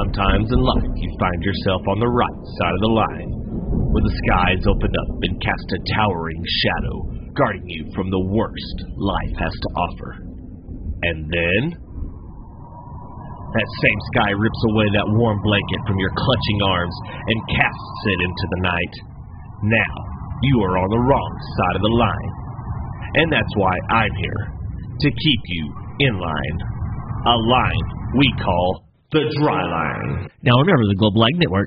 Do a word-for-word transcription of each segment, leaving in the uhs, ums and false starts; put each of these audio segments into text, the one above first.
Sometimes in life you find yourself on the right side of the line, where the skies open up and cast a towering shadow, guarding you from the worst life has to offer. And then, that same sky rips away that warm blanket from your clutching arms and casts it into the night. Now, you are on the wrong side of the line. And that's why I'm here, to keep you in line. A line we call the Dry Line. Now remember the Global Ag Network.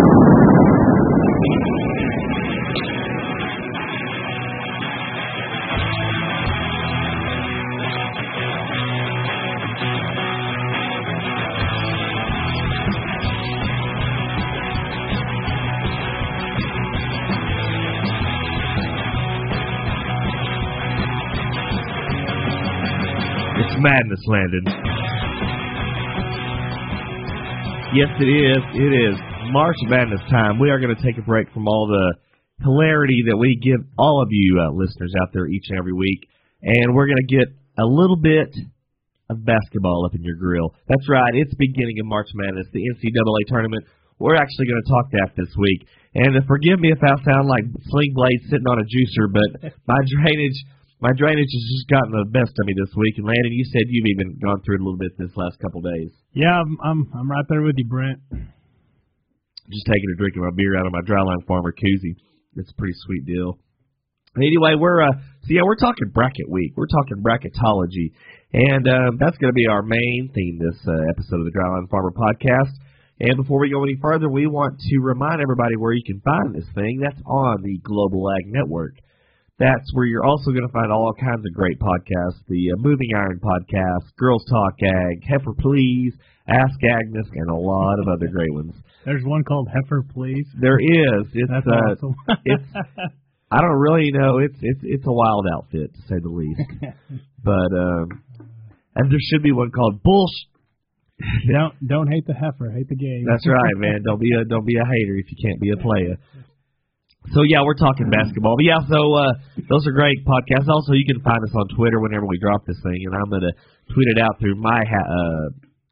It's madness, Landon. Yes, it is. It is March Madness time. We are going to take a break from all the hilarity that we give all of you uh, listeners out there each and every week, and we're going to get a little bit of basketball up in your grill. That's right. It's beginning of March Madness, the N C double A tournament. We're actually going to talk that this week. And uh, forgive me if I sound like Sling Blade sitting on a juicer, but my drainage... My drainage has just gotten the best of me this week. And Landon, you said you've even gone through it a little bit this last couple of days. Yeah, I'm I'm, I'm right there with you, Brent. Just taking a drink of my beer out of my Dryline Farmer koozie. It's a pretty sweet deal. Anyway, we're uh, so yeah, we're talking bracket week. We're talking bracketology, and um, that's going to be our main theme this uh, episode of the Dryline Farmer podcast. And before we go any further, we want to remind everybody where you can find this thing. That's on the Global Ag Network. That's where you're also going to find all kinds of great podcasts, the uh, Moving Iron Podcast, Girls Talk Ag, Heifer Please, Ask Agnes, and a lot of other great ones. There's one called Heifer Please. There is. It's, That's uh, awesome. it's, I don't really know. It's it's it's a wild outfit, to say the least. But um, and there should be one called Bullsh. don't don't hate the heifer, hate the game. That's right, man. Don't be a don't be a hater if you can't be a player. So, yeah, we're talking basketball. But, yeah, so uh, those are great podcasts. Also, you can find us on Twitter whenever we drop this thing, and I'm going to tweet it out through my ha- uh,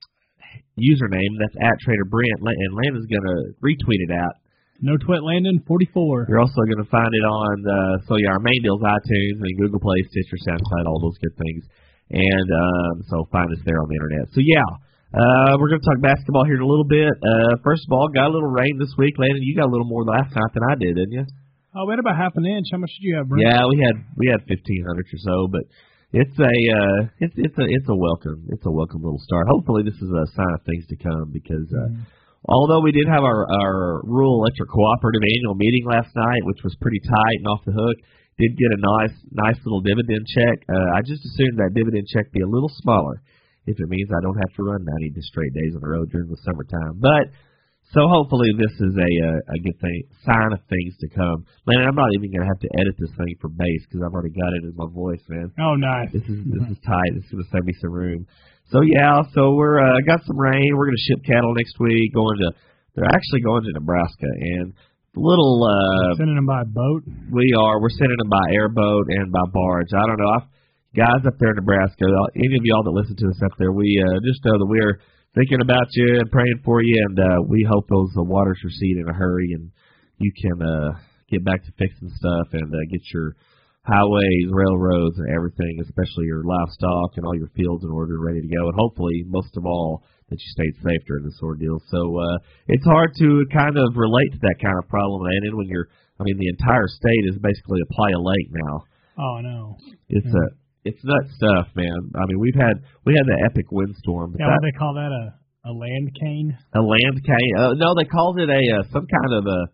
username. That's at Trader Brent, and Landon's going to retweet it out. No Twit Landon, forty-four. You're also going to find it on, uh, so, yeah, our main deal is iTunes and Google Play, Stitcher, SoundCloud, all those good things. And um, so find us there on the Internet. So, yeah. Uh, we're going to talk basketball here in a little bit. Uh, first of all, got a little rain this week. Landon, you got a little more last night than I did, didn't you? Oh, we had about half an inch. How much did you have, Brent? Yeah, we had we had fifteen hundred or so, but it's a uh, it's it's a it's a welcome it's a welcome little start. Hopefully, this is a sign of things to come because uh, mm-hmm. although we did have our our rural electric cooperative annual meeting last night, which was pretty tight and off the hook, did get a nice nice little dividend check. Uh, I just assumed that dividend check be a little smaller, if it means I don't have to run ninety straight days on the road during the summertime. But, so hopefully this is a a good thing, sign of things to come. Man, I'm not even going to have to edit this thing for bass because I've already got it in my voice, man. Oh, nice. This is this is tight. This is going to save me some room. So, yeah, so we're uh, got some rain. We're going to ship cattle next week. Going to, they're actually going to Nebraska. And little... Uh, sending them by boat? We are. We're sending them by airboat and by barge. I don't know. I've, Guys up there in Nebraska, any of y'all that listen to us up there, we uh, just know that we're thinking about you and praying for you, and uh, we hope those uh, waters recede in a hurry and you can uh, get back to fixing stuff and uh, get your highways, railroads, and everything, especially your livestock and all your fields in order, ready to go. And hopefully, most of all, that you stayed safe during this ordeal. So uh, it's hard to kind of relate to that kind of problem, and when you're, I mean, the entire state is basically a playa lake now. Oh, no. It's yeah. a It's nut stuff, man. I mean, we've had we had the epic windstorm. But yeah, that, what do they call that? A a land cane? A land cane? Uh, no, they called it a uh, some kind of a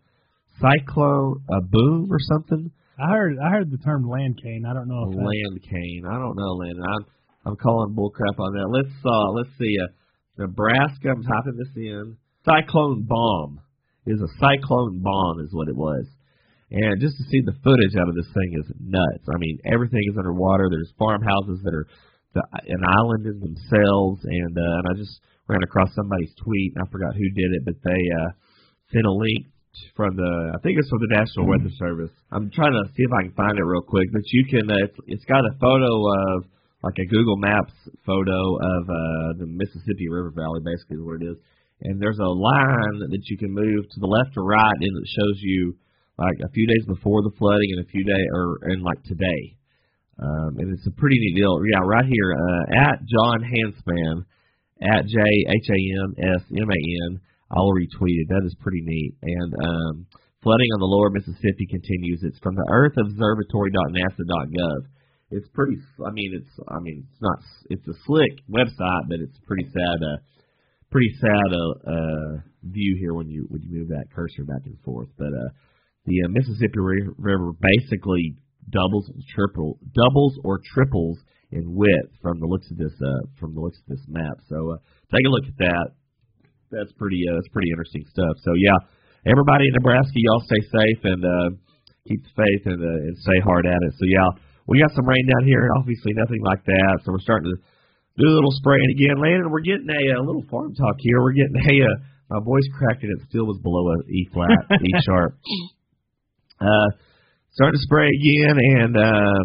cyclone, a boom or something. I heard I heard the term land cane. I don't know a if land that's... cane. I don't know, Landon. I'm I'm calling bullcrap on that. Let's uh let's see. Uh, Nebraska. I'm typing this in. Cyclone bomb is a cyclone bomb is what it was. And just to see the footage out of this thing is nuts. I mean, everything is underwater. There's farmhouses that are the, an island in themselves. And, uh, and I just ran across somebody's tweet, and I forgot who did it, but they uh, sent a link from the, I think it's from the National mm-hmm. Weather Service. I'm trying to see if I can find it real quick. But you can, uh, it's, it's got a photo of, like a Google Maps photo of uh, the Mississippi River Valley, basically is what it is. and there's a line that you can move to the left or right, and it shows you like a few days before the flooding and a few days, or and like today. Um, and it's a pretty neat deal. Yeah, right here uh, at John Hansman at J H A N S M A N. I'll retweet it. That is pretty neat. And um, flooding on the lower Mississippi continues. It's from the earth observatory dot nasa dot gov. It's pretty. I mean, it's. I mean, it's not. It's a slick website, but it's pretty sad. Uh, pretty sad uh, uh, view here when you when you move that cursor back and forth. But uh, the uh, Mississippi River basically doubles, triple, doubles or triples in width from the looks of this uh, from the looks of this map. So uh, take a look at that. That's pretty. Uh, that's pretty interesting stuff. So yeah, everybody in Nebraska, y'all stay safe and uh, keep the faith and, uh, and stay hard at it. So yeah. We got some rain down here, obviously nothing like that, so we're starting to do a little spraying again. Landon, we're getting a, a little farm talk here. We're getting a, uh, my voice cracked and it still was below a E flat, E sharp. Uh, starting to spray again, and um,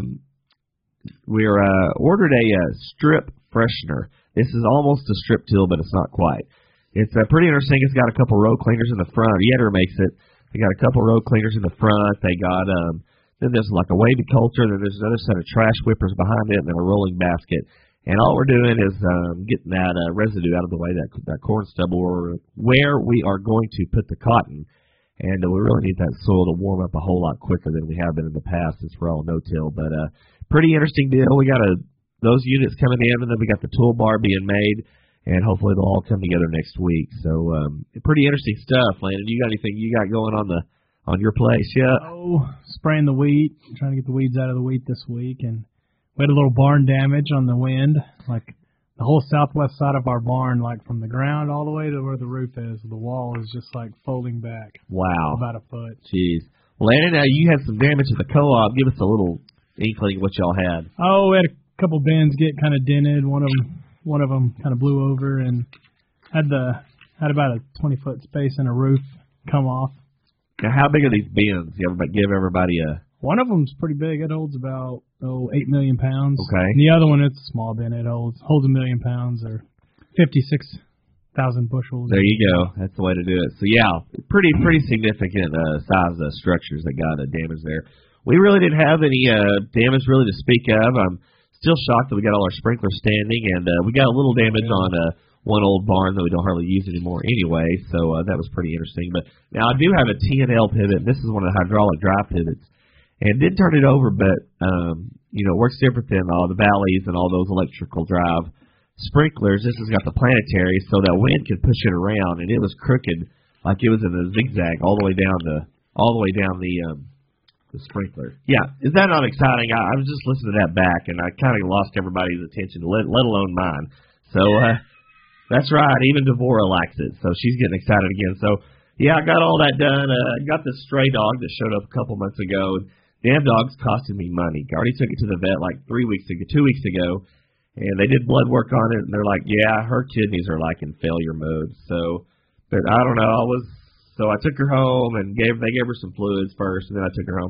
we're uh, ordered a uh, strip freshener. This is almost a strip till, but it's not quite. It's uh, pretty interesting. It's got a couple road cleaners in the front. Yetter makes it. They got a couple road cleaners in the front. They got um. Then there's like a wavy culture, then there's another set of trash whippers behind it, and then a rolling basket. And all we're doing is um, getting that uh, residue out of the way, that that corn stubble, or where we are going to put the cotton. And uh, we really need that soil to warm up a whole lot quicker than we have been in the past. It's for all no-till. But uh, pretty interesting deal. We got a, those units coming in, and then we got the toolbar being made, and hopefully they'll all come together next week. So um, pretty interesting stuff, Landon. You got anything you got going on the on your place yet? Oh, spraying the wheat, trying to get the weeds out of the wheat this week, and we had a little barn damage on the wind, like the whole southwest side of our barn, like from the ground all the way to where the roof is. The wall is just like folding back. Wow. About a foot. Jeez. Well, Landon, uh, you had some damage at the co-op. Give us a little inkling of what y'all had. Oh, we had a couple bins get kind of dented. One of them, one of them kind of blew over, and had the had about a twenty foot space in a roof come off. Now, how big are these bins? You ever give everybody a... One of them's pretty big. It holds about, oh, eight million pounds. Okay. And the other one, it's a small bin. It holds holds a million pounds or fifty-six thousand bushels. There you go. That's the way to do it. So, yeah, pretty pretty significant uh, size of structures that got uh, damage there. We really didn't have any uh, damage really to speak of. I'm still shocked that we got all our sprinklers standing, and uh, we got a little damage on... Uh, one old barn that we don't hardly use anymore anyway, so uh, that was pretty interesting. But now I do have a T N L pivot. This is one of the hydraulic drive pivots, and did turn it over, but um, you know, it works different than all the valleys and all those electrical drive sprinklers. This has got the planetary, so that wind can push it around, and it was crooked like it was in a zigzag all the way down the all the way down the um, the sprinkler. Yeah, is that not exciting? I, I was just listening to that back, and I kind of lost everybody's attention, let let alone mine. So. Uh, That's right. Even Devorah likes it, so she's getting excited again. So, yeah, I got all that done. Uh, I got this stray dog that showed up a couple months ago. Damn dog's costing me money. I already took it to the vet like three weeks ago, two weeks ago, and they did blood work on it, and they're like, yeah, her kidneys are like in failure mode. So, but I don't know. I was so I took her home and gave they gave her some fluids first, and then I took her home.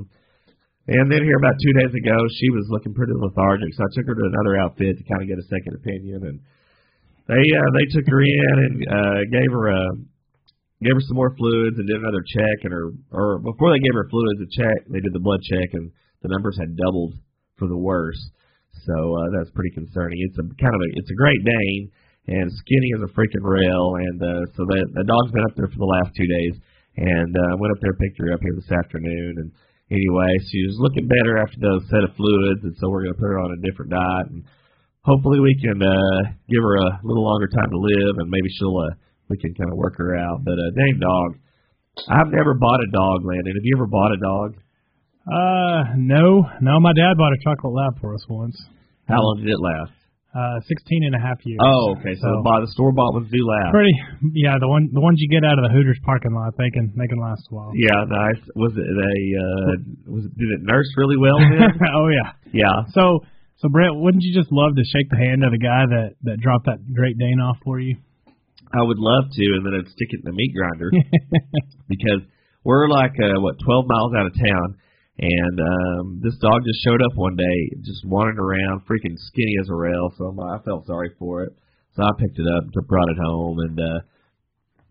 And then here about two days ago, she was looking pretty lethargic, so I took her to another outfit to kind of get a second opinion, and They uh, they took her in and uh, gave her a gave her some more fluids and did another check, and her or before they gave her fluids a check, they did the blood check, and the numbers had doubled for the worse. So uh, that's pretty concerning. It's a kind of a it's a Great Dane and skinny as a freaking rail, and uh, so the the dog's been up there for the last two days, and uh, went up there, picked her up here this afternoon, and anyway, she was looking better after those set of fluids, and so we're gonna put her on a different diet and. Hopefully we can uh, give her a little longer time to live, and maybe she'll uh, we can kind of work her out. But uh, dang dog, I've never bought a dog, Landon. Have you ever bought a dog? Uh, no, no. My dad bought a chocolate lab for us once. How long did it last? Uh, sixteen and a half years. Oh, okay. So, so by the store bought ones do last. Pretty, yeah. The one, the ones you get out of the Hooters parking lot, they can, they can last a while. Yeah, nice. Was it a? Uh, was it? Did it nurse really well then? Oh yeah. Yeah. So. So, Brett, wouldn't you just love to shake the hand of the guy that, that dropped that Great Dane off for you? I would love to, and then I'd stick it in the meat grinder because we're like, uh, what, twelve miles out of town, and um, this dog just showed up one day, just wandering around, freaking skinny as a rail, so I felt sorry for it. So I picked it up and brought it home, and uh,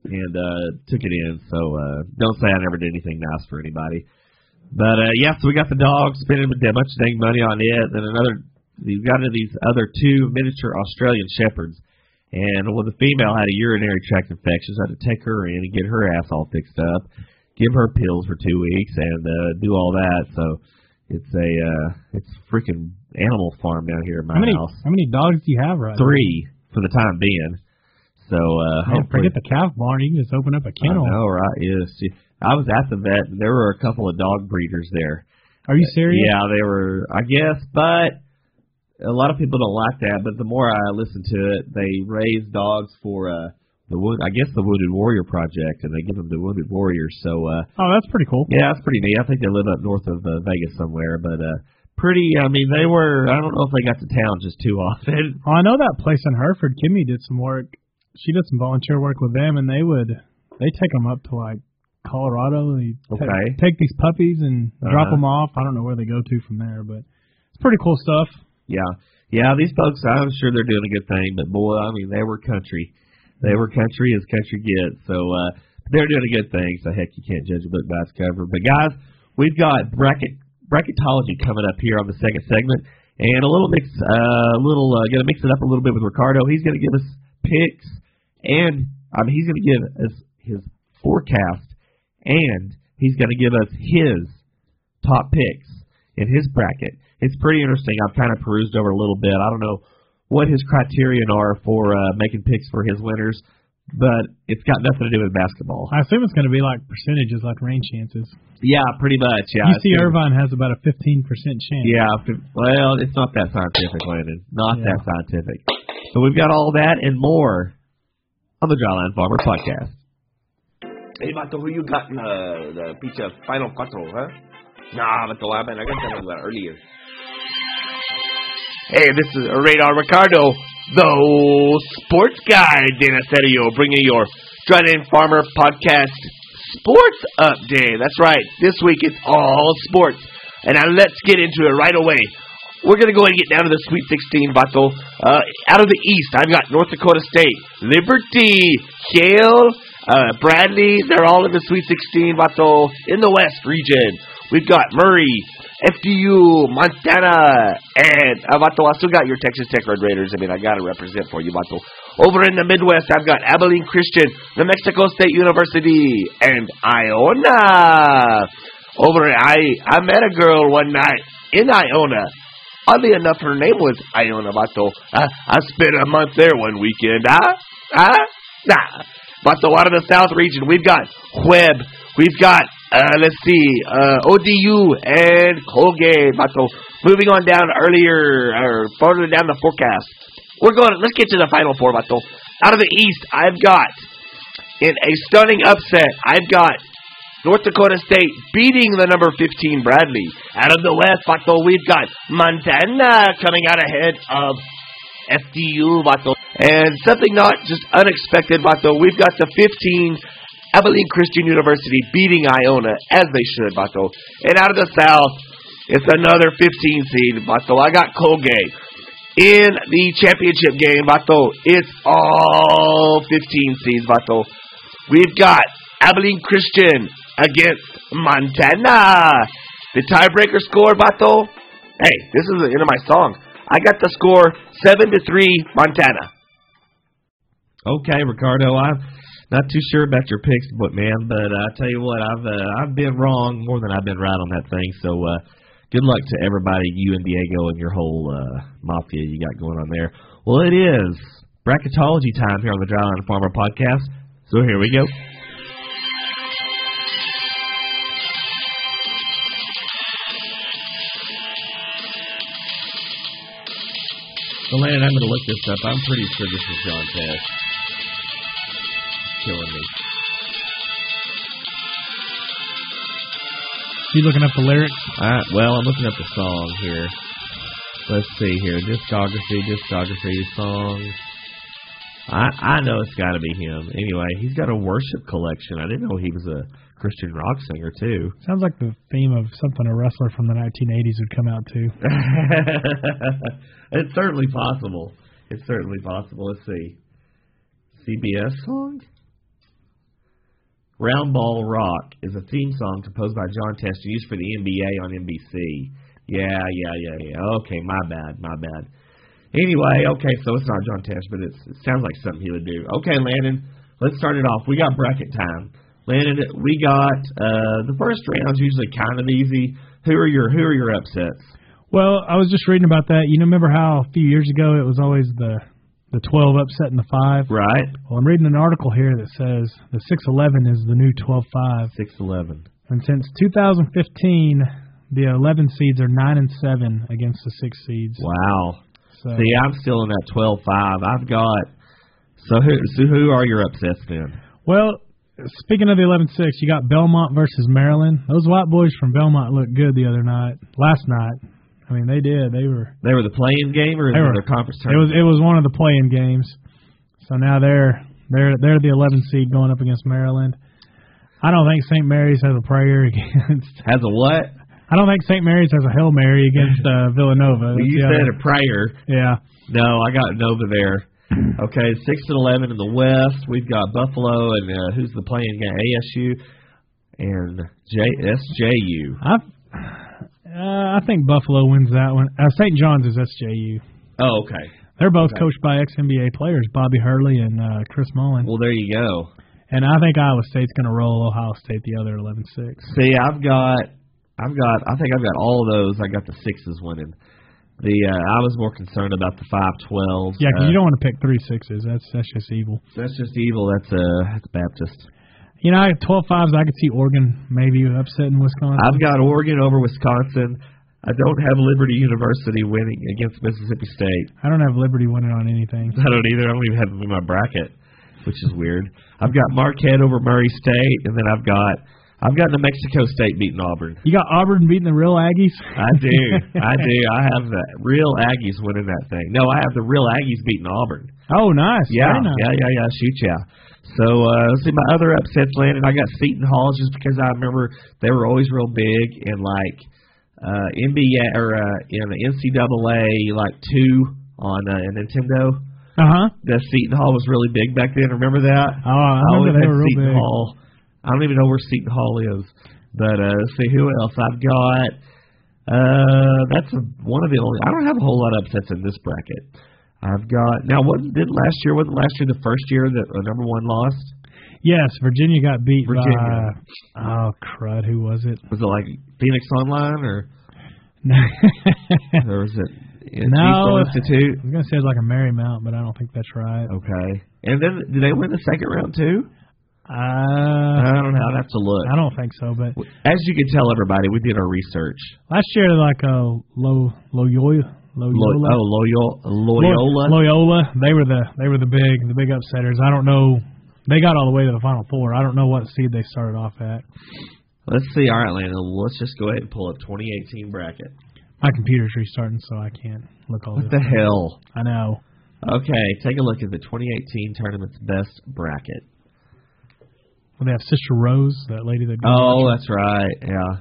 and uh, took it in. So uh, don't say I never did anything nice for anybody. But uh, yeah, so we got the dog, spending a bunch of dang money on it. Then another, we got into these other two miniature Australian shepherds. And when the female had a urinary tract infection, so I had to take her in and get her ass all fixed up, give her pills for two weeks, and uh, do all that. So it's a uh, it's a freaking animal farm down here in my how many, house. How many dogs do you have right Three now? For the time being. So uh, Man, forget the calf barn. You can just open up a kennel. I know, right? Yes. I was at the vet, and there were a couple of dog breeders there. Are you serious? Yeah, they were, I guess, but a lot of people don't like that. But the more I listen to it, they raise dogs for uh, the wound, I guess the Wounded Warrior Project, and they give them to Wounded Warriors. So, uh, oh, that's pretty cool. Yeah, that's pretty neat. I think they live up north of uh, Vegas somewhere, but uh, pretty. I mean, they were. I don't know if they got to town just too often. Oh, I know that place in Hereford. Kimmy did some work. She did some volunteer work with them, and they would they take them up to like Colorado. They okay. take, take these puppies and uh-huh. drop them off. I don't know where they go to from there, but it's pretty cool stuff. Yeah, yeah. These folks, I'm sure they're doing a good thing, but boy, I mean, they were country. They were country as country gets. So uh, they're doing a good thing. So heck, you can't judge a book by its cover. But guys, we've got bracket bracketology coming up here on the second segment, and a little mix, a uh, little uh, going to mix it up a little bit with Ricardo. He's going to give us picks, and I mean, he's going to give us his forecast. And he's going to give us his top picks in his bracket. It's pretty interesting. I've kind of perused over a little bit. I don't know what his criterion are for uh, making picks for his winners, but it's got nothing to do with basketball. I assume it's going to be like percentages, like rain chances. Yeah, pretty much. Yeah. U C Irvine has about a fifteen percent chance. Yeah, well, it's not that scientific, Landon. Not yeah. that scientific. So we've got all that and more on the Dryland Farmer Podcast. Hey, Vato, who you got in uh, the pizza Final Quattro, huh? Nah, Vato, I mean, I got that one earlier. Hey, this is Radar Ricardo, the sports guy, Dana Serio, bringing your Dryland Farmer Podcast sports update. That's right. This week it's all sports. And now let's get into it right away. We're going to go ahead and get down to the Sweet sixteen, Vato. Uh, out of the East, I've got North Dakota State, Liberty, Yale, Uh, Bradley, they're all in the Sweet sixteen, Vato. In the West region, we've got Murray, F D U, Montana, and, uh, Vato, I still got your Texas Tech Red Raiders. I mean, I got to represent for you, Vato. Over in the Midwest, I've got Abilene Christian, New Mexico State University, and Iona. Over in, I, I met a girl one night in Iona. Oddly enough, her name was Iona, Vato. Uh, I spent a month there one weekend, huh? Huh? Nah. But so out of the South region, we've got Webb, we've got, uh, let's see, uh, O D U and Colgate. But so moving on down earlier, or further down the forecast, we're going, let's get to the Final Four, Bato. Out of the East, I've got, in a stunning upset, I've got North Dakota State beating the number fifteen Bradley. Out of the West, Bato, we've got Montana coming out ahead of F D U, Vato. And something not just unexpected, Vato. We've got the fifteen Abilene Christian University beating Iona, as they should, Vato. And out of the South, it's another fifteen seed, Vato. I got Colgate. In the championship game, Vato, it's all fifteen seeds, Vato. We've got Abilene Christian against Montana. The tiebreaker score, Vato. Hey, this is the end of my song. I got the score seven to three Montana. Okay, Ricardo, I'm not too sure about your picks, but man, but I tell you what, I've uh, I've been wrong more than I've been right on that thing. So uh, good luck to everybody, you and Diego and your whole uh, mafia you got going on there. Well, it is bracketology time here on the Dryland Farmer Podcast. So here we go. So, Landon, I'm going to look this up. I'm pretty sure this is John Tess. Killing me. You looking up the lyrics? Uh, well, I'm looking up the song here. Let's see here. Discography, discography, songs. I I know it's got to be him. Anyway, he's got a worship collection. I didn't know he was a Christian rock singer, too. Sounds like the theme of something a wrestler from the nineteen eighties would come out to. It's certainly possible. It's certainly possible. Let's see. C B S song? Round Ball Rock is a theme song composed by John Tesh used for the N B A on N B C. Yeah, yeah, yeah, yeah. Okay, my bad, my bad. Anyway, okay, so it's not John Tesh, but it's, it sounds like something he would do. Okay, Landon, let's start it off. We got bracket time. Landon, we got uh, the first round's usually kind of easy. Who are your Who are your upsets? Well, I was just reading about that. You know, remember how a few years ago it was always the the twelve upsetting the five? Right. Well, I'm reading an article here that says the six eleven is the new twelve five. six eleven. And since two thousand fifteen, the eleven seeds are nine and seven against the six seeds. Wow. So, See, I'm still in that twelve five. I've got. So who? So who are your upsets then? Well, speaking of the eleven six, you got Belmont versus Maryland. Those white boys from Belmont looked good the other night. Last night. I mean, they did. They were. They were the playing game, or they were were, their conference It tournament? was. It was one of the playing games. So now they're they're they're the eleven seed going up against Maryland. I don't think Saint Mary's has a prayer against. Has a what? I don't think Saint Mary's has a Hail Mary against uh, Villanova. Well, you That's the said other- a prayer. Yeah. No, I got Nova there. Okay, six and eleven in the West. We've got Buffalo and uh, who's the playing game? A S U and J S J U. I uh, I think Buffalo wins that one. Uh, Saint John's is S J U. Oh, okay. They're both Okay. coached by ex-N B A players, Bobby Hurley and uh, Chris Mullen. Well, there you go. And I think Iowa State's going to roll Ohio State the other eleven six. See, I've got, I've got, I think I've got all of those. I got the sixes winning. The uh, I was more concerned about the five twelves. Yeah, because uh, you don't want to pick three sixes. That's that's just evil. That's just evil. That's uh, that's Baptist. You know, twelve fives, I could see Oregon maybe upsetting Wisconsin. I've got Oregon over Wisconsin. I don't have Liberty University winning against Mississippi State. I don't have Liberty winning on anything. I don't either. I don't even have them in my bracket, which is weird. I've got Marquette over Murray State, and then I've got I've got New Mexico State beating Auburn. You got Auburn beating the real Aggies? I do. I do. I have the real Aggies winning that thing. No, I have the real Aggies beating Auburn. Oh, nice. Yeah, Very nice. yeah, yeah, yeah. Shoot, yeah. So, uh, let's see, my other upsets landed. I got Seton Hall just because I remember they were always real big in, like, uh, N B A or uh, in the N C double A, like, two on uh, Nintendo. Uh-huh. The Seton Hall was really big back then. Remember that? Oh, I always remember they had were real Seton big. Hall. I don't even know where Seton Hall is. But, uh, let's see, who else? I've got, uh, that's a, one of the only, I don't have a whole lot of upsets in this bracket. I've got, now, wasn't, didn't last year, wasn't last year the first year that uh, number one lost? Yes, Virginia got beat Virginia. by, oh, crud, who was it? Was it like Phoenix Online or, No. or was it in No. G-Star Institute? I was going to say it's like a Marymount, but I don't think that's right. Okay. And then, did they win the second round too? Uh, I don't know. I'd have to look. I don't think so, but As you can tell everybody, we did our research. last year, like a low, Loyola, Lo- Loyola, oh, Loyola. Loyola. Loyola, they were the they were the big the big upsetters. I don't know. They got all the way to the Final Four. I don't know what seed they started off at. Let's see. All right, Landon. Let's just go ahead and pull up twenty eighteen bracket. My computer's restarting, so I can't look all What this. the hell? I know. Okay, take a look at the twenty eighteen tournament's best bracket. Well, they have Sister Rose, that lady that. Oh, that's right. Yeah.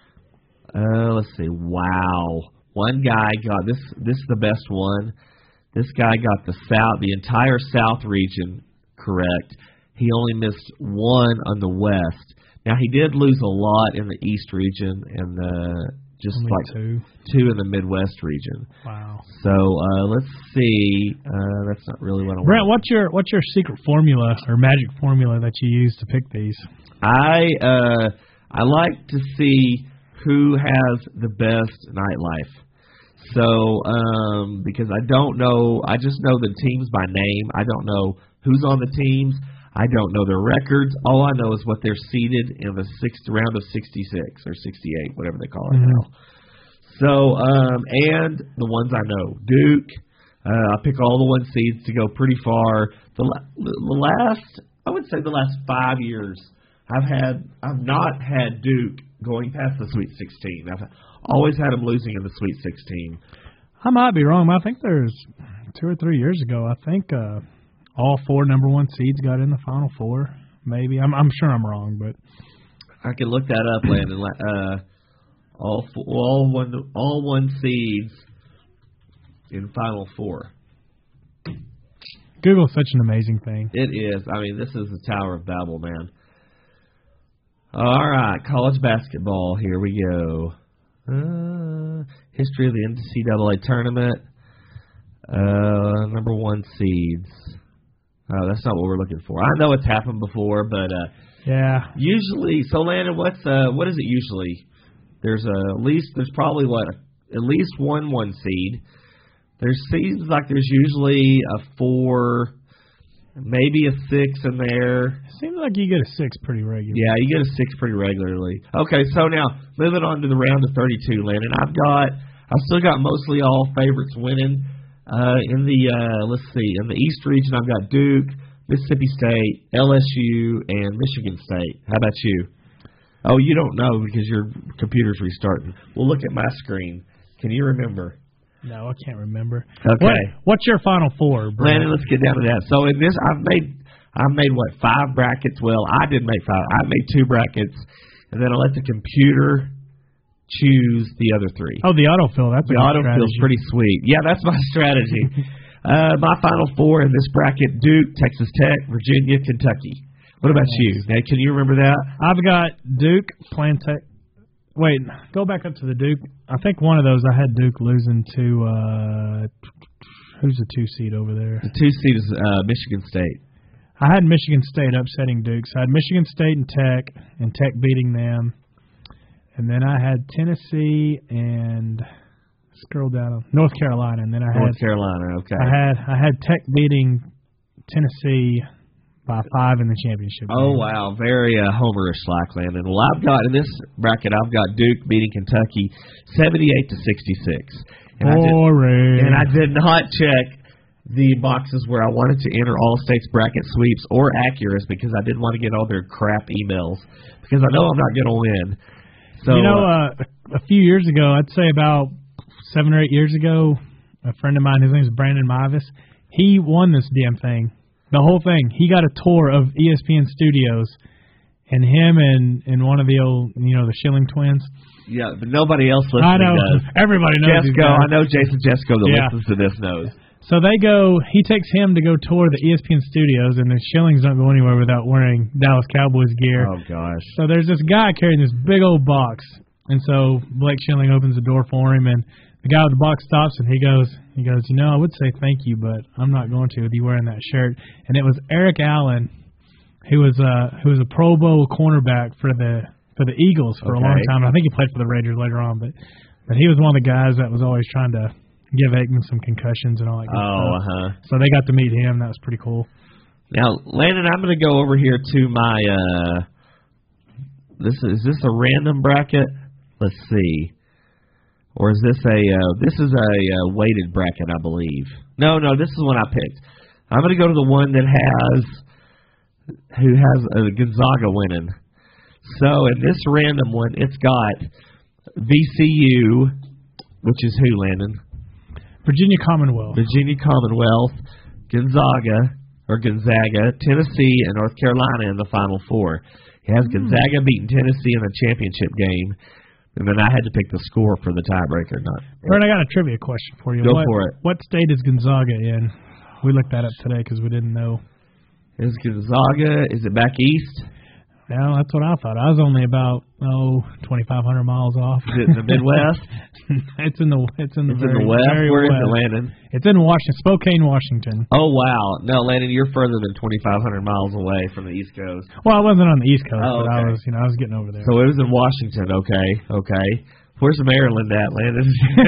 Uh, let's see. Wow. One guy got this. This is the best one. This guy got the south, the entire South region correct. He only missed one on the West. Now he did lose a lot in the East region and the just Only like two. two in the Midwest region. Wow. So uh, let's see. Uh, that's not really what I Brent, want. what's your what's your secret formula or magic formula that you use to pick these? I uh, I like to see who has the best nightlife. So um, because I don't know, I just know the teams by name. I don't know who's on the teams. I don't know their records. All I know is what they're seeded in the sixth round of sixty-six or sixty-eight, whatever they call it Mhm. now. So um, and the ones I know, Duke. Uh, I pick all the one seeds to go pretty far. The, la- the last, I would say, the last five years, I've had, I've not had Duke going past the Sweet sixteen. I've always had them losing in the Sweet sixteen. I might be wrong, but I think there's two or three years ago. I think uh, all four number one seeds got in the Final Four. Maybe I'm, I'm sure I'm wrong, but I can look that up, Landon. Uh, all four, all one all one seeds in Final Four. Google's such an amazing thing. It is. I mean, this is the Tower of Babel, man. All right, college basketball. Here we go. Uh, history of the N C double A tournament. Uh, number one seeds. Oh, that's not what we're looking for. I know it's happened before, but uh, yeah. Usually, so Landon, what's uh, what is it usually? There's a, at least there's probably what at least one one seed. There seems like there's usually a four, maybe a six in there. Seems like you get a six pretty regularly. Yeah, you get a six pretty regularly. Okay, so now moving on to the round of thirty-two, Landon. I've got, I've still got mostly all favorites winning. Uh, in the uh, let's see, in the East region, I've got Duke, Mississippi State, L S U, and Michigan State. How about you? Oh, you don't know because your computer's restarting. Well, look at my screen. Can you remember? No, I can't remember. Okay. What, what's your final four, Brad? Landon, let's get down to that. So in this, I've made, I've made what, five brackets? Well, I didn't make five. I made two brackets, and then I let the computer choose the other three. Oh, the autofill. That's the a good autofill's strategy. pretty sweet. Yeah, that's my strategy. uh, my final four in this bracket: Duke, Texas Tech, Virginia, Kentucky. What about you? Now, can you remember that? I've got Duke playing Tech. Wait, go back up to the Duke. I think one of those I had Duke losing to uh, who's the two seed over there? The two seed is uh, Michigan State. I had Michigan State upsetting Duke. So I had Michigan State and Tech, and Tech beating them. And then I had Tennessee and scroll down North Carolina, and then I North had Carolina. Okay. I had I had Tech beating Tennessee by five in the championship game. Oh wow, very uh, homerish like Landon. Well, I've got in this bracket, I've got Duke beating Kentucky, seventy-eight to sixty-six. And Boring. I did, and I did not check the boxes where I wanted to enter all states bracket sweeps or Accuras because I didn't want to get all their crap emails because I know I'm not going to win. So, you know, uh, a few years ago, I'd say about seven or eight years ago, a friend of mine, his name is Brandon Mavis, he won this damn thing. The whole thing. He got a tour of E S P N Studios, and him and, and one of the old, you know, the Schilling twins. Yeah, but nobody else listens. I know. Does. Everybody knows. Jesco, I know Jason Jesco that yeah. listens to this knows. So they go, he takes him to go tour the E S P N Studios, and the Schillings don't go anywhere without wearing Dallas Cowboys gear. Oh, gosh. So there's this guy carrying this big old box, and so Blake Schilling opens the door for him, and the guy with the box stops, and he goes, he goes, you know, I would say thank you, but I'm not going to with you wearing that shirt. And it was Eric Allen, who was uh, who was a Pro Bowl cornerback for the for the Eagles for okay. a long time. I think he played for the Raiders later on, but but he was one of the guys that was always trying to give Aikman some concussions and all that good oh, stuff. Uh-huh. So they got to meet him. That was pretty cool. Now, Landon, I'm going to go over here to my. Uh, this is, is this a random bracket? Let's see. Or is this a uh, this is a uh, weighted bracket, I believe. No, no, this is one I picked. I'm going to go to the one that has who has uh, Gonzaga winning. So in this random one, it's got V C U, which is who, Landon? Virginia Commonwealth. Virginia Commonwealth, Gonzaga or Gonzaga, Tennessee, and North Carolina in the Final Four. It has Gonzaga beating Tennessee in the championship game. And then I had to pick the score for the tiebreaker. Not. Brett, I got a trivia question for you. Go what, for it. What state is Gonzaga in? We looked that up today because we didn't know. Is Gonzaga, is it back east? Well, that's what I thought. I was only about oh twenty-five hundred miles off. Is it in the Midwest? it's in the it's in the it's very, in the west. very Where is west. it, Landon? It's in Washington, Spokane, Washington. Oh wow! No, Landon, you're further than twenty-five hundred miles away from the East Coast. Well, I wasn't on the East Coast, oh, but okay. I was, you know, I was getting over there. So it was in Washington. Okay, okay. Where's Maryland at, Landon?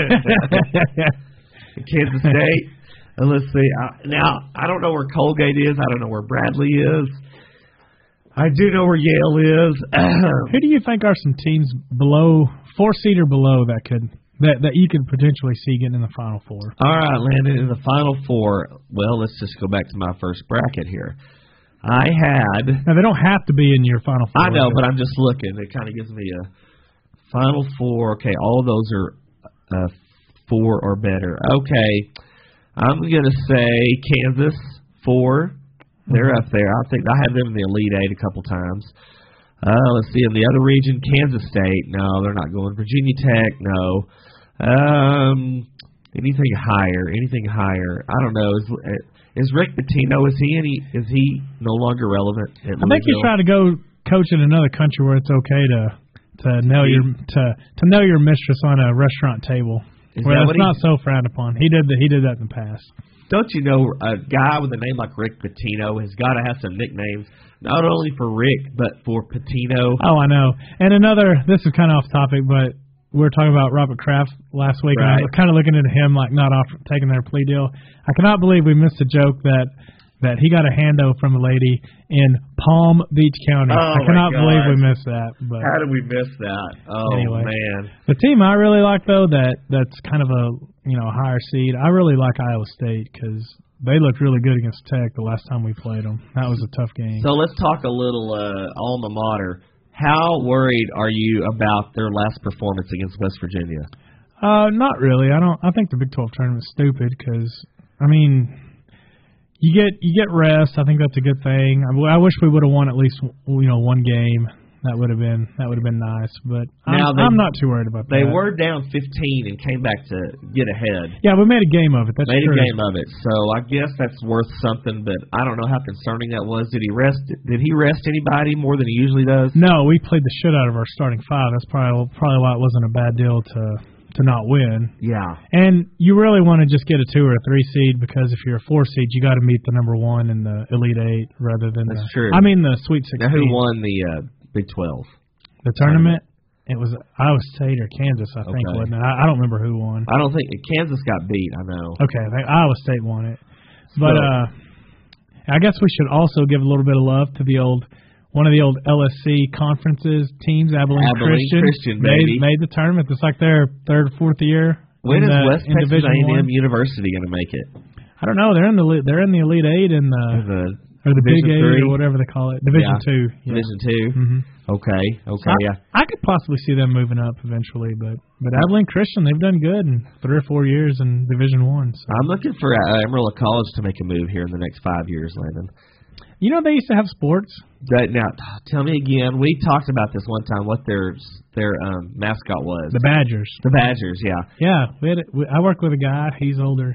Kansas State. And let's see. I, now I don't know where Colgate is. I don't know where Bradley is. I do know where Yale is. Who do you think are some teams below four seed or below that could that that you could potentially see getting in the Final Four? All right, Landon, in the Final Four. Well, let's just go back to my first bracket here. I had. Now they don't have to be in your Final Four. I know, but I'm just looking. It kind of gives me a Final Four. Okay, all those are uh, four or better. Okay, I'm gonna say Kansas four. They're up there. I think I had them in the Elite Eight a couple times. Uh, let's see. In the other region, Kansas State. No, they're not going. Virginia Tech. No. Um, anything higher? Anything higher? I don't know. Is is Rick Pitino? Is he any? Is he no longer relevant? At I think he's trying to go coach in another country where it's okay to to know your to to know your mistress on a restaurant table. Is where that it's what not he, so frowned upon. He did that. He did that in the past. Don't you know a guy with a name like Rick Pitino has got to have some nicknames, not only for Rick but for Pitino. Oh, I know. And another. This is kind of off topic, but we were talking about Robert Kraft last week. Right. And I was kind of looking at him like not off taking their plea deal. I cannot believe we missed a joke that. that he got a hando from a lady in Palm Beach County. Oh, I cannot my believe we gosh. missed that. But How did we miss that? Oh, Anyway. man. the team I really like, though, that that's kind of a you know a higher seed, I really like Iowa State because they looked really good against Tech the last time we played them. That was a tough game. So let's talk a little uh, alma mater. How worried are you about their last performance against West Virginia? Uh, not really. I don't. I think the Big twelve tournament's stupid because I mean. You get you get rest. I think that's a good thing. I, I wish we would have won at least you know one game. That would have been that would have been nice. But I'm, Now they- I'm not too worried about They that. were down fifteen and came back to get ahead. Yeah, we made a game of it. That's Made true. a game of it. So I guess that's worth something, but I don't know how concerning that was. Did he rest Did he rest anybody more than he usually does? No, we played the shit out of our starting five. That's probably probably why it wasn't a bad deal to to not win. Yeah. And you really want to just get a two or a three seed because if you're a four seed, you got to meet the number one in the Elite Eight rather than That's the. true. I mean the Sweet Now Sixteen. who won the uh, Big twelve? The tournament? It was Iowa State or Kansas, I think, Okay. wasn't it? I, I don't remember who won. I don't think Kansas got beat. I know. Okay, I think Iowa State won it. But So- uh, I guess we should also give a little bit of love to the old one of the old L S C conferences teams, Abilene, Abilene Christian, Christian, made, baby. made the tournament. It's like their third, fourth year. When in is the, West in Texas Division A and M one. University going to make it? I don't know. They're in the li- they're in the Elite Eight and the As a or the Big Division Eight three? or whatever they call it, Division Yeah. Two. Yeah. Division two? Mm-hmm. Okay. Okay. I, Yeah. I could possibly see them moving up eventually, but but Abilene Christian, they've done good in three or four years in Division One. So. I'm looking for uh, Amarillo College to make a move here in the next five years, Landon. You know they used to have sports. That, now, tell me again. We talked about this one time. What their their um, mascot was? The Badgers. The Badgers. Yeah. Yeah, we had. We, I worked with a guy. He's older.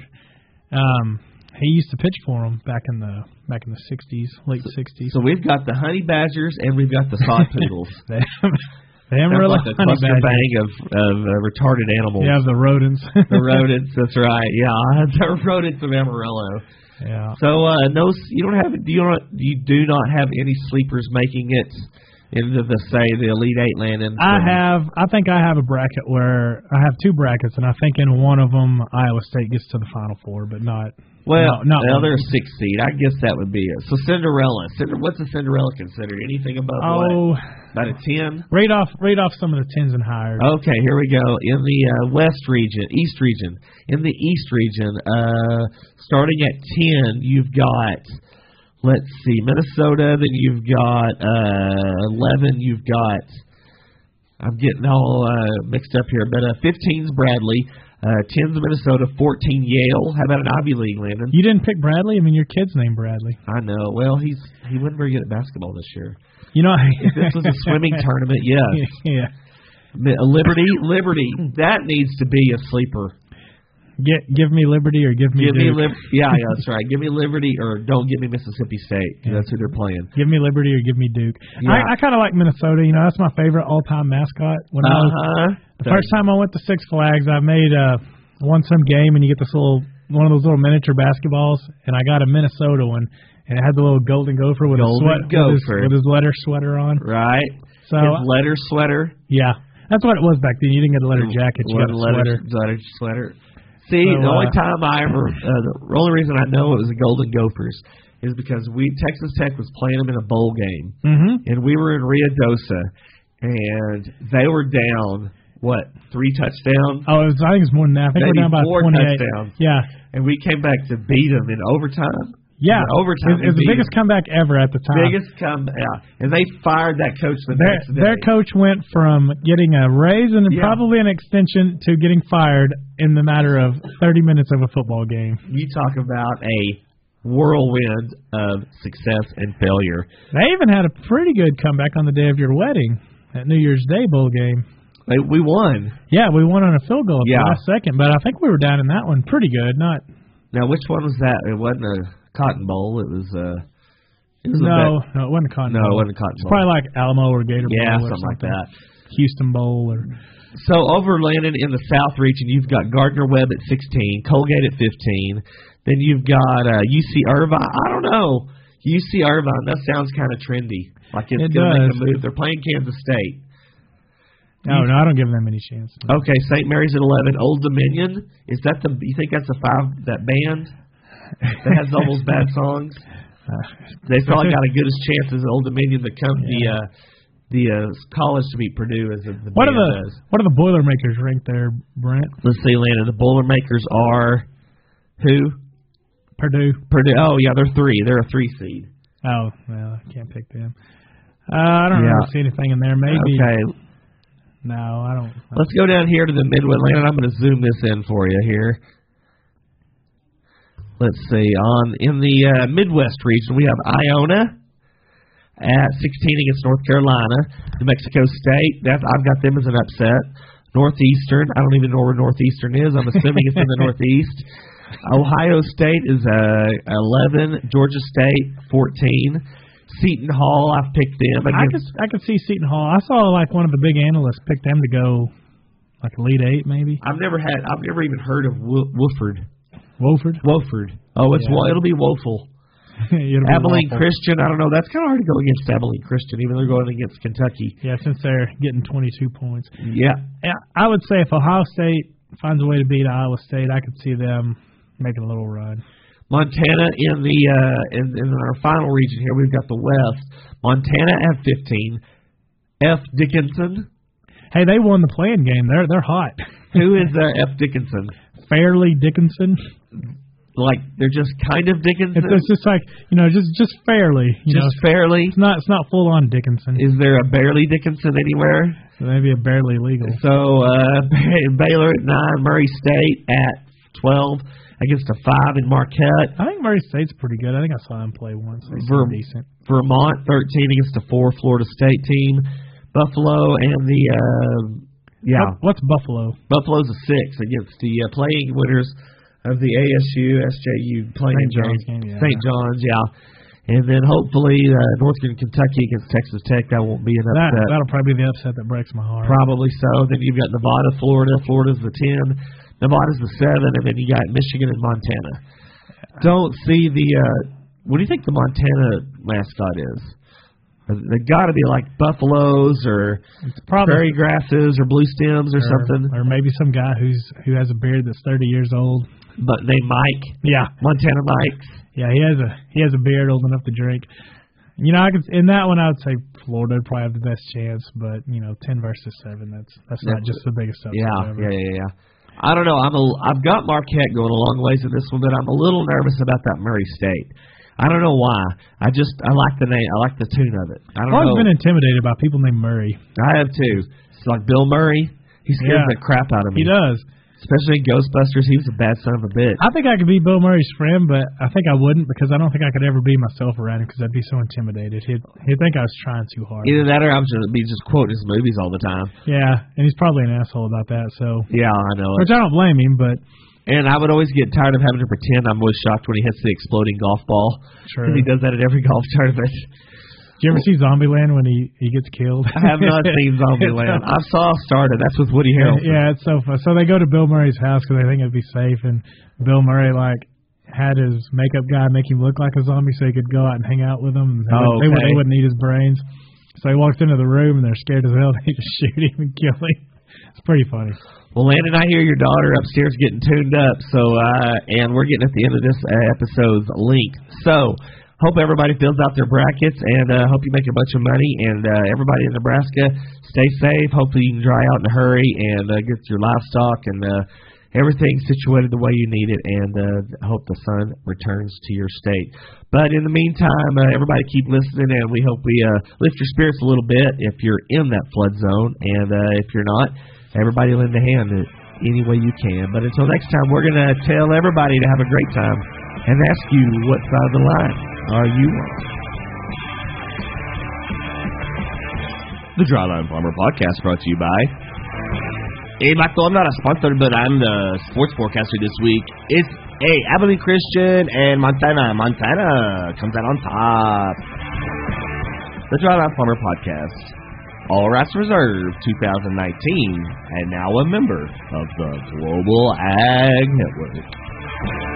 Um, he used to pitch for them back in the back in the sixties, late sixties. So we've got the Honey Badgers and we've got the Sod Poodles. the the Amarillo Sounds like a Honey cluster Badgers. bang of, of uh, retarded animals. Yeah, the rodents. The rodents. That's right. Yeah, the rodents of Amarillo. Yeah. So uh, no, you don't have. Do you not? You do not have any sleepers making it into the say the Elite Eight, Landon. I have. I think I have a bracket where I have two brackets, and I think in one of them Iowa State gets to the Final Four, but not. Well, no, not well, one. they're a six seed. I guess that would be it. So Cinderella. Cinder, what's a Cinderella considered? Anything above Oh, what? About a ten? read off, read off some of the tens and higher. Okay, here we go. In the uh, West region, East region. In the East region, uh, starting at ten, you've got, let's see, Minnesota. Then you've got uh, eleven. You've got, I'm getting all uh, mixed up here, but uh, fifteen's Bradley. Uh, ten's Minnesota, fourteen Yale. How about an Ivy League, Landon? You didn't pick Bradley. I mean, your kid's named Bradley. I know. Well, he's he wasn't very good at basketball this year. You know, If this was a swimming tournament, yes. Yeah. Mi- Liberty, Liberty, that needs to be a sleeper. Get give me Liberty or give me Give me Duke. Lib- yeah, yeah, that's right. Give me Liberty or don't give me Mississippi State. 'Cause that's who they're playing. Give me Liberty or give me Duke. Yeah. I, I kind of like Minnesota. You know, that's my favorite all-time mascot. When I was, Uh-huh. the first time I went to Six Flags, I made uh, won some game, and you get this little one of those little miniature basketballs, and I got a Minnesota one, and it had the little golden gopher with Golden a sweat with his, gopher. with his letter sweater on. Right. So His letter sweater. yeah, that's what it was back then. You didn't get a letter jacket, you got a letter, sweater. letter sweater. See, So, the only uh, time I ever, uh, the only reason I know it was the Golden Gophers is because we Texas Tech was playing them in a bowl game, Mm-hmm. and we were in Ruidoso, and they were down what three touchdowns, Oh, it was, I think it's more than that. I think Maybe we're down by four twenty-eight. touchdowns. Yeah, and we came back to beat them in overtime. yeah. In overtime, It, it was we the beat biggest 'em. comeback ever at the time. biggest come, yeah, and they fired that coach the Their, next day. their coach went from getting a raise and Yeah. probably an extension to getting fired in the matter of thirty minutes of a football game. You talk about a whirlwind of success and failure. They even had a pretty good comeback on the day of your wedding, that New Year's Day bowl game. They, we won. Yeah, we won on a field goal at Yeah. the last second, but I think we were down in that one pretty good. Not Now, which one was that? It wasn't a Cotton Bowl. It was uh, It was a No, bit- no, it wasn't Cotton no, Bowl. it wasn't Cotton It's Bowl. probably like Alamo or Gator Bowl Yeah, or something like that. Houston Bowl or So over Landon in the South region, you've got Gardner Webb at sixteen, Colgate at fifteen. Then you've got uh, U C Irvine. I don't know. U C Irvine, that sounds kind of trendy. Like it's It going to make a does. move. They're playing Kansas State. no, no, I don't give them any chance. Okay, Saint Mary's at eleven. Old Dominion, is that the? You think that's the five? That band that has all those bad songs? They probably got as good as chances at Old Dominion to come Yeah. the uh, the uh, college to beat Purdue as the, the What are band the does. what are the Boilermakers ranked there, Brent? Let's see, Landon. The Boilermakers are who? Purdue. Purdue. Oh yeah, they're three. They're a three seed. Oh, well, I can't pick them. Uh, I don't Yeah. really see anything in there. Maybe. Okay, No, I don't. let's go down here to the Midwest. Landon, I'm going to zoom this in for you here. Let's see. On in the uh, Midwest region, we have Iona at sixteen against North Carolina. New Mexico State, that I've got them as an upset. Northeastern, I don't even know where Northeastern is. I'm assuming it's in the Northeast. Ohio State is uh, eleven. Georgia State fourteen. Seton Hall, I've picked them I could against. I could see Seton Hall. I saw like one of the big analysts pick them to go like Elite Eight maybe. I've never had. I've never even heard of Wo- Wofford. Wolford. Wofford. Oh, it's Yeah. wo- it'll be woeful. It'll be Abilene awful. Christian, I don't know. That's kind of hard to go against Abilene Christian, even though they're going against Kentucky. Yeah, since they're getting twenty-two points. Yeah. Yeah, I would say if Ohio State finds a way to beat Iowa State, I could see them making a little run. Montana in the uh, in, in our final region here, we've got the West. Montana at fifteen. F. Dickinson. Hey, they won the playing game. They're they're hot. Who is uh, F. Dickinson? Fairly Dickinson. Like they're just kind of Dickinson. It's, it's just like you know, just just fairly. You know, just fairly. it's not it's not full on Dickinson. Is there a barely Dickinson anywhere? Maybe a barely legal. So uh, Baylor at nine, Murray State at twelve against a five in Marquette. I think Murray State's pretty good. I think I saw him play once. They seem Verm- decent. Vermont thirteen against a four Florida State team. Buffalo and the uh, yeah What, what's Buffalo? Buffalo's a six against the uh, playing winners of the A S U S J U playing Saint John's game, yeah. Saint John's, yeah. And then hopefully uh, Northern Kentucky against Texas Tech. That won't be an That upset. that'll probably be the upset that breaks my heart. Probably so. Then you've got Nevada, Florida. Florida's the ten. Nevada's the seven, and then you got Michigan and Montana. Don't see the. Uh, what do you think the Montana mascot is? They got to be like buffaloes or It's probably prairie grasses or blue stems or, or, something. or maybe some guy who's who has a beard that's thirty years old. But named Mike. Yeah, Montana Mike's. yeah, he has a he has a beard old enough to drink. You know, I could in that one I would say Florida would probably have the best chance, but you know, ten versus seven, that's that's not That's- just the biggest upset Yeah, ever. yeah, yeah, yeah. I don't know. I'm a, I've got Marquette going a long ways in this one, but I'm a little nervous about that Murray State. I don't know why. I just I like the name. I like the tune of it. I don't I've always know. been intimidated by people named Murray. I have too. It's like Bill Murray. He scares Yeah. the crap out of me. He does. Especially in Ghostbusters. He was a bad son of a bitch. I think I could be Bill Murray's friend, but I think I wouldn't because I don't think I could ever be myself around him because I'd be so intimidated. He'd he'd think I was trying too hard. Either that or I'm just be just quoting his movies all the time. Yeah, and he's probably an asshole about that. So, Yeah, I know it. which I don't blame him, but And I would always get tired of having to pretend I'm always shocked when he hits the exploding golf ball. True. He does that at every golf tournament. did you ever see Zombieland when he he gets killed? I have not seen Zombieland. I saw Started. That's with Woody Harrelson. Yeah, it's so fun. So they go to Bill Murray's house because they think it'd be safe, and Bill Murray like had his makeup guy make him look like a zombie so he could go out and hang out with them. And they, Oh, would- they, would- okay. they wouldn't eat his brains. So he walks into the room and they're scared as hell. They just shoot him and kill him. It's pretty funny. Well, Landon, I hear your daughter upstairs getting tuned up, so uh, and we're getting at the end of this uh, episode's length. So, hope everybody fills out their brackets, and uh, hope you make a bunch of money. And uh, everybody in Nebraska, stay safe. Hopefully, you can dry out in a hurry and uh, get your livestock and uh, everything situated the way you need it. And uh, hope the sun returns to your state. But in the meantime, uh, everybody keep listening, and we hope we uh, lift your spirits a little bit if you're in that flood zone, and uh, if you're not, everybody lend a hand any way you can. But until next time, we're going to tell everybody to have a great time and ask you what side of the line are you on. The Dryline Farmer Podcast brought to you by... Hey, Michael, I'm not a sponsor, but I'm the sports forecaster this week. It's, hey, Abilene Christian and Montana. Montana comes out on top. the Drive-Out Farmer Podcast. All rights reserved, two thousand nineteen, and now a member of the Global Ag Network.